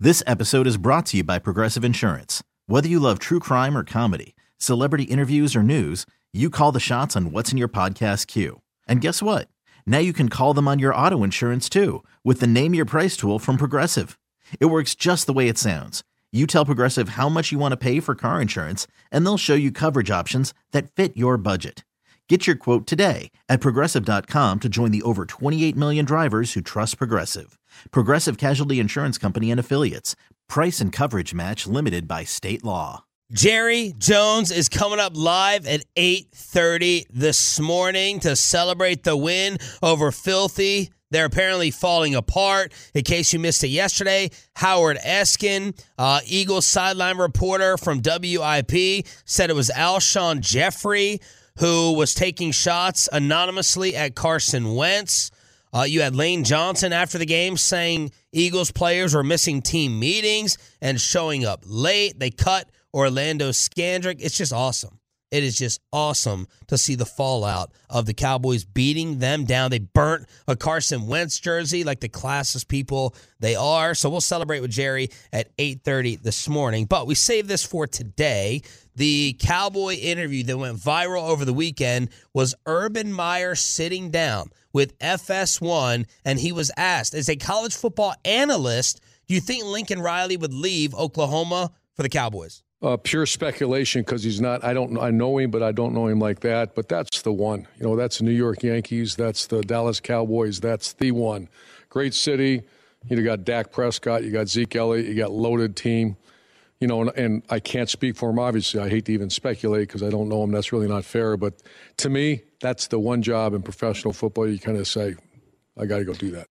This episode is brought to you by Progressive Insurance. Whether you love true crime or comedy, celebrity interviews or news, you call the shots on what's in your podcast queue. And guess what? Now you can call them on your auto insurance too with the Name Your Price tool from Progressive. It works just the way it sounds. You tell Progressive how much you want to pay for car insurance, and they'll show you coverage options that fit your budget. Get your quote today at Progressive.com to join the over 28 million drivers who trust Progressive. Progressive Casualty Insurance Company and Affiliates. Price and coverage match limited by state law. Jerry Jones is coming up live at 8:30 this morning to celebrate the win over Filthy. They're apparently falling apart. In case you missed it yesterday, Howard Eskin, Eagles sideline reporter from WIP, said it was Alshon Jeffrey who was taking shots anonymously at Carson Wentz. You had Lane Johnson after the game saying Eagles players were missing team meetings and showing up late. They cut Orlando Scandrick. It's just awesome. It is just awesome to see the fallout of the Cowboys beating them down. They burnt a Carson Wentz jersey like the classist people they are. So we'll celebrate with Jerry at 8:30 this morning. But we saved this for today. The Cowboy interview that went viral over the weekend was Urban Meyer sitting down with FS1, and he was asked, as a college football analyst, do you think Lincoln Riley would leave Oklahoma for the Cowboys? Pure speculation because he's not. I know him, but I don't know him like that. But that's the one. You know, that's the New York Yankees. That's the Dallas Cowboys. That's the one. Great city. You got Dak Prescott. You got Zeke Elliott. You got loaded team. You know, and I can't speak for him. Obviously, I hate to even speculate because I don't know him. That's really not fair. But to me, that's the one job in professional football. You kind of say, I got to go do that.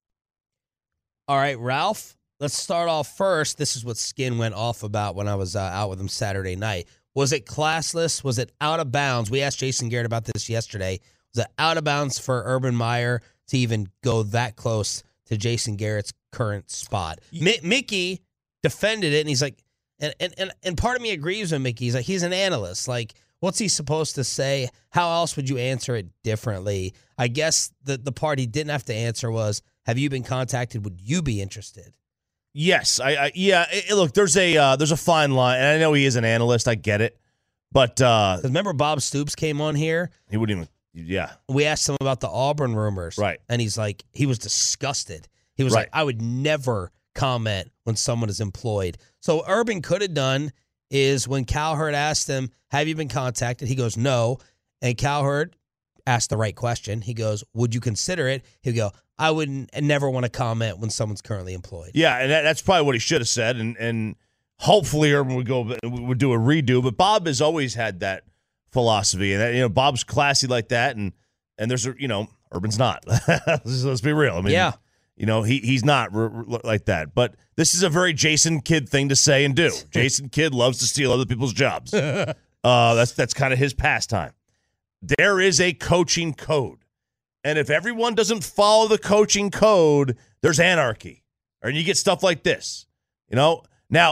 All right, Ralph. Let's start off first. This is what Skin went off about when I was out with him Saturday night. Was it classless? Was it out of bounds? We asked Jason Garrett about this yesterday. Was it out of bounds for Urban Meyer to even go that close to Jason Garrett's current spot? Mickey defended it, and he's like, and part of me agrees with Mickey. He's like, he's an analyst. Like, what's he supposed to say? How else would you answer it differently? I guess the part he didn't have to answer was, have you been contacted? Would you be interested? Yes, look, there's a fine line, and I know he is an analyst. I get it, but remember Bob Stoops came on here. He wouldn't even. Yeah, we asked him about the Auburn rumors, right? And he's like, he was disgusted. He was like, I would never comment when someone is employed. So Urban could have done is when Cowherd asked him, "Have you been contacted?" He goes, "No," and Cowherd asked the right question. He goes, "Would you consider it?" He'd go, I would never want to comment when someone's currently employed. Yeah, and that's probably what he should have said, and hopefully Urban would do a redo. But Bob has always had that philosophy, and Bob's classy like that, and there's Urban's not. Let's be real. I mean, he's not like that. But this is a very Jason Kidd thing to say and do. Jason Kidd loves to steal other people's jobs. That's kind of his pastime. There is a coaching code. And if everyone doesn't follow the coaching code, there's anarchy. And you get stuff like this. Now,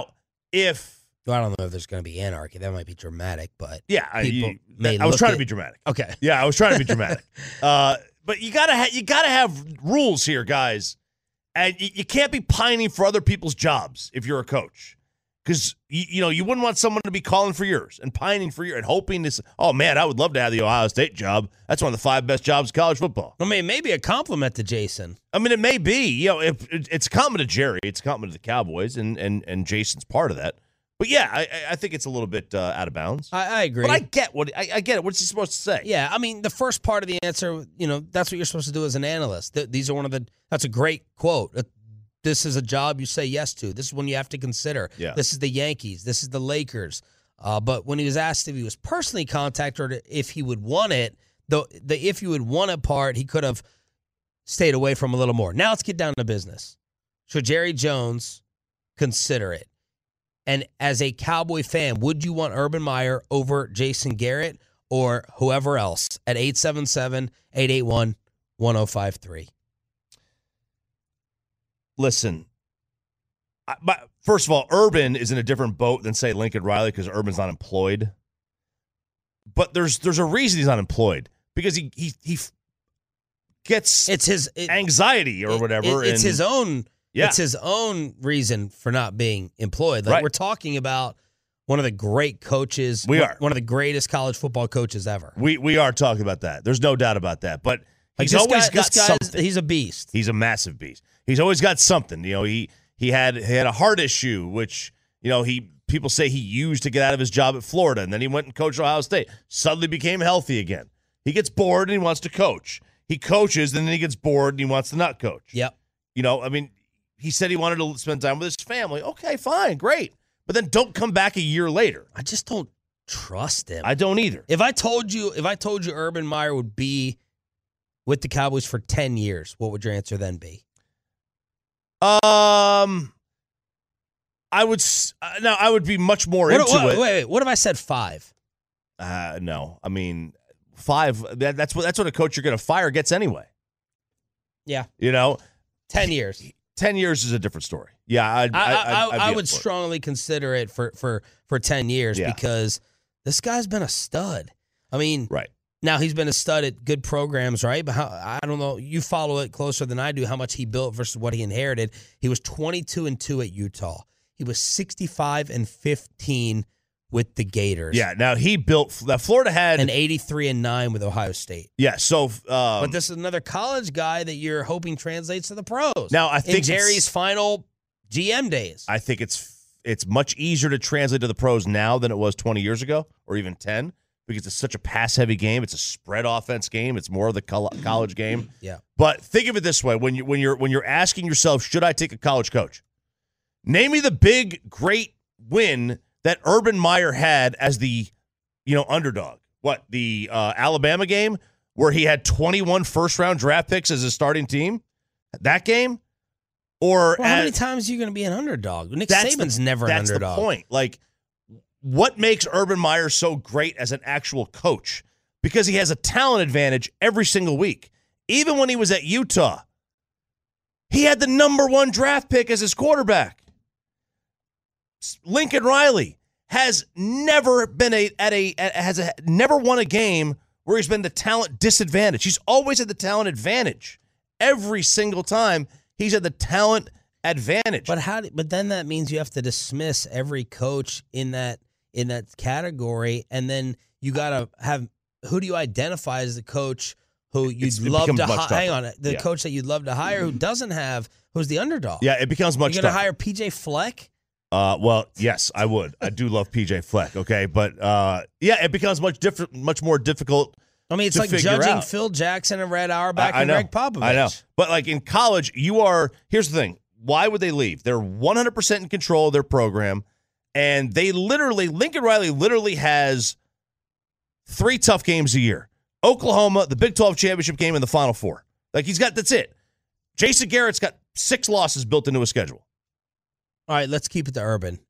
if... Well, I don't know if there's going to be anarchy. That might be dramatic, but... Yeah, I was trying to be dramatic. Okay. Yeah, I was trying to be dramatic. But you gotta have rules here, guys. And you can't be pining for other people's jobs if you're a coach. Because, you wouldn't want someone to be calling for yours and pining for yours and hoping this. Oh, man, I would love to have the Ohio State job. That's one of the 5 best jobs in college football. I mean, maybe a compliment to Jason. I mean, it may be. If it's a compliment to Jerry. It's a compliment to the Cowboys, and Jason's part of that. But, yeah, I think it's a little bit out of bounds. I agree. But I get it. What's he supposed to say? Yeah, I mean, the first part of the answer, that's what you're supposed to do as an analyst. These are that's a great quote. This is a job you say yes to. This is one you have to consider. Yeah. This is the Yankees. This is the Lakers. But when he was asked if he was personally contacted or if he would want it, the if he would want it part, he could have stayed away from a little more. Now let's get down to business. Should Jerry Jones consider it? And as a Cowboy fan, would you want Urban Meyer over Jason Garrett or whoever else at 877-881-1053? Listen, first of all, Urban is in a different boat than, say, Lincoln Riley because Urban's not employed. But there's a reason he's not employed because he gets it's his anxiety or whatever. It's his own Yeah. It's his own reason for not being employed. Like, Right. we're talking about one of the great coaches. We are. One of the greatest college football coaches ever. We are talking about that. There's no doubt about that. But he's Like, always got something. He's a beast. He's a massive beast. He's always got something. You know, he had a heart issue, which, you know, people say he used to get out of his job at Florida, and then he went and coached Ohio State. Suddenly became healthy again. He gets bored and he wants to coach. He coaches, and then he gets bored and he wants to not coach. Yep. You know, I mean, he said he wanted to spend time with his family. Okay, fine, great. But then don't come back a year later. I just don't trust him. I don't either. If I told you Urban Meyer would be with the Cowboys for 10 years, what would your answer then be? I would be much more into it. Wait. What if I said 5? No. I mean, 5. That's what a coach you're going to fire gets anyway. Yeah. You know, 10 years. 10 years is a different story. Yeah, I would strongly consider it for 10 years because this guy's been a stud. I mean, right. Now he's been a stud at good programs, right? But I don't know. You follow it closer than I do. How much he built versus what he inherited. He was 22-2 at Utah. He was 65-15 with the Gators. Yeah. Now he built. Florida had an 83-9 with Ohio State. Yeah. So, but this is another college guy that you're hoping translates to the pros. Now I think in Jerry's final GM days. I think it's much easier to translate to the pros now than it was 20 years ago, or even 10. Because it's such a pass-heavy game, it's a spread offense game. It's more of the college game. Yeah. But think of it this way: when you're asking yourself, should I take a college coach? Name me the big, great win that Urban Meyer had as the, underdog. What, the Alabama game where he had 21 first-round draft picks as his starting team? That game, or how many times are you going to be an underdog? Nick Saban's never an underdog. That's the point. Like, what makes Urban Meyer so great as an actual coach? Because he has a talent advantage every single week. Even when he was at Utah, he had the number 1 draft pick as his quarterback. Lincoln Riley has never been never won a game where he's been the talent disadvantage. He's always had the talent advantage. Every single time he's had the talent advantage. But then that means you have to dismiss every coach in that category, and then you got to have, who do you identify as the coach who you'd love to hire? Hang on, the coach that you'd love to hire who's the underdog? Yeah, it becomes much tougher. You're going to hire PJ Fleck? Well, yes, I would. I do love PJ Fleck, okay? But, it becomes much more difficult. I mean, it's like judging Phil Jackson and Red Auerbach and Greg Popovich. I know. But, like, in college, here's the thing. Why would they leave? They're 100% in control of their program. And Lincoln Riley literally has 3 tough games a year. Oklahoma, the Big 12 championship game, and the Final Four. Like, that's it. Jason Garrett's got 6 losses built into his schedule. All right, let's keep it to Urban.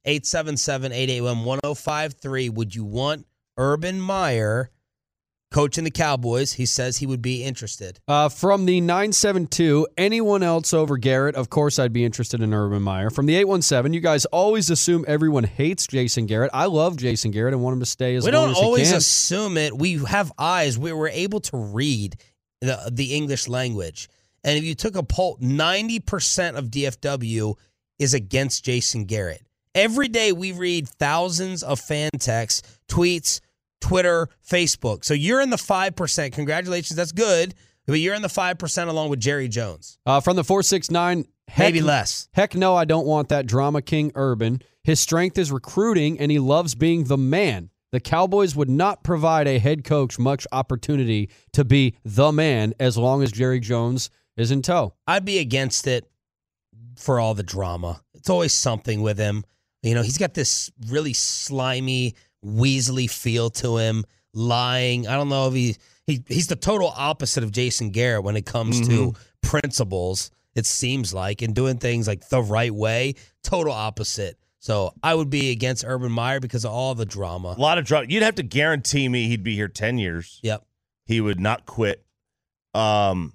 877-881-1053. Would you want Urban Meyer coaching the Cowboys? He says he would be interested. From the 972, anyone else over Garrett, of course I'd be interested in Urban Meyer. From the 817, you guys always assume everyone hates Jason Garrett. I love Jason Garrett and want him to stay as long as he can. We don't always assume it. We have eyes. We were able to read the English language. And if you took a poll, 90% of DFW is against Jason Garrett. Every day we read thousands of fan texts, tweets, Twitter, Facebook. So you're in the 5%. Congratulations. That's good. But you're in the 5% along with Jerry Jones. From the 469, maybe less. Heck no, I don't want that drama king Urban. His strength is recruiting, and he loves being the man. The Cowboys would not provide a head coach much opportunity to be the man as long as Jerry Jones is in tow. I'd be against it for all the drama. It's always something with him. He's got this really slimy, weaselly feel to him, lying. I don't know if he's the total opposite of Jason Garrett when it comes to principles, it seems like, and doing things like the right way. Total opposite. So I would be against Urban Meyer because of all the drama. A lot of drama. You'd have to guarantee me he'd be here 10 years. Yep. He would not quit. Urban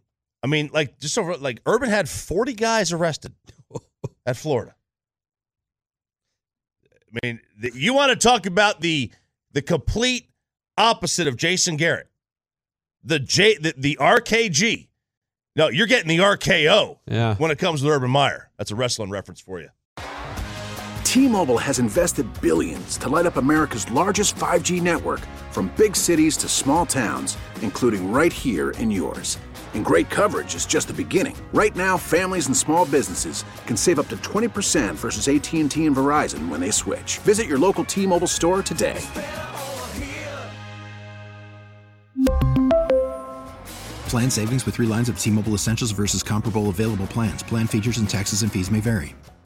had 40 guys arrested at Florida. I mean, you want to talk about the complete opposite of Jason Garrett. The RKG. No, you're getting the RKO Yeah. when it comes to Urban Meyer. That's a wrestling reference for you. T-Mobile has invested billions to light up America's largest 5G network, from big cities to small towns, including right here in yours. And great coverage is just the beginning. Right now, families and small businesses can save up to 20% versus AT&T and Verizon when they switch. Visit your local T-Mobile store today. Plan savings with 3 lines of T-Mobile Essentials versus comparable available plans. Plan features and taxes and fees may vary.